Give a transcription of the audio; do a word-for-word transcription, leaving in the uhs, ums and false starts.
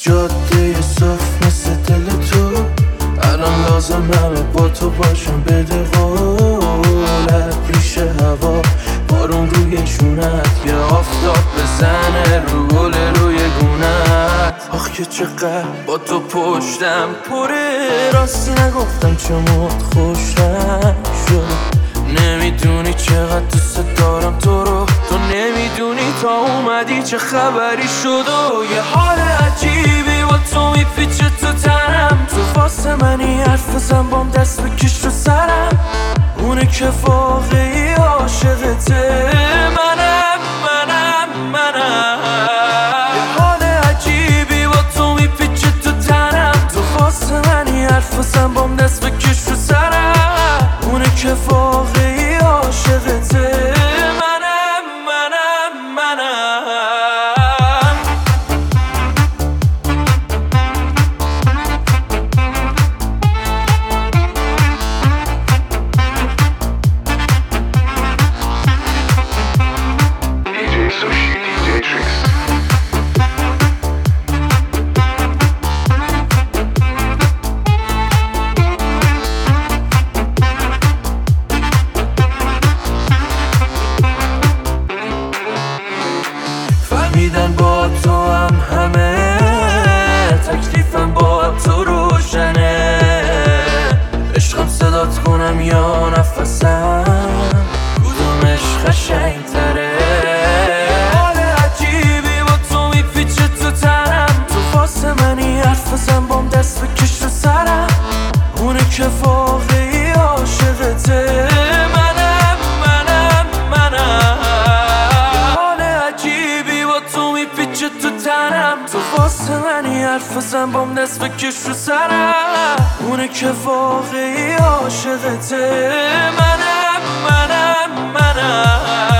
جاده صاف مثل دل تو، الان لازم همه با تو باشم. بده قولت ریشه هوا، بارون روی شونت، یه آفتاب بزنه رو گل روی گونت. آخ که چقدر با تو پشتم پره، راستی نگفتم چمت خوشم شد. نمیدونی چقدر دوست دارم تو رو، تو نمیدونی تا اومدی چه خبری شد. و یه حال عجیبی با تو میپیچه تو تنم، تو واسه منی حرف بزن بام دست بکش رو سرم. اونه که واقعی عاشقته، منم منم منم. یه حال عجیبی با تو میپیچه تو تنم، تو واسه منی حرف بزن بام دست بکش رو سرم. اونه که واقعی عاشقته، منم منم منم. فهمیدن با تو هم همه، تکلیفم با تو روشنه. عشقم صدات کنم یا نفسم، کدومش قشنگ تره. حال عجیبی با تو میپیچه تو تنم، تو واسه منی حرف بزن بام دست بکش رو سرم. اونه که واقعی عاشقته، منم منم منم. حال عجیبی با تو میپیچه تو تنم، تو واسه منی حرف بزن بام دست بکش رو سرم. اونه که واقعی عاشقته، منم منم منم.